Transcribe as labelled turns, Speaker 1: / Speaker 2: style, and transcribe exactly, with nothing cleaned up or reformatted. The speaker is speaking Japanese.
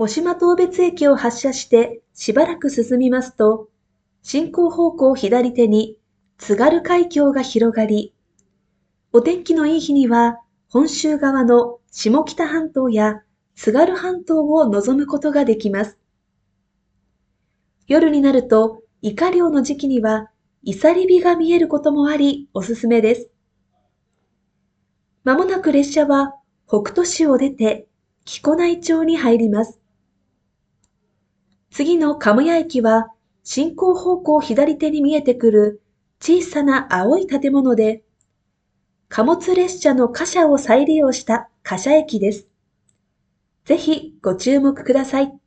Speaker 1: 渡島当別駅を発車してしばらく進みますと、進行方向左手に津軽海峡が広がり、お天気のいい日には本州側の下北半島や津軽半島を望むことができます。夜になると、イカ漁の時期には、イサリ火が見えることもあり、おすすめです。まもなく列車は、北斗市を出て、木古内町に入ります。次の鴨屋駅は、進行方向左手に見えてくる小さな青い建物で、貨物列車の貨車を再利用した貨車駅です。ぜひご注目ください。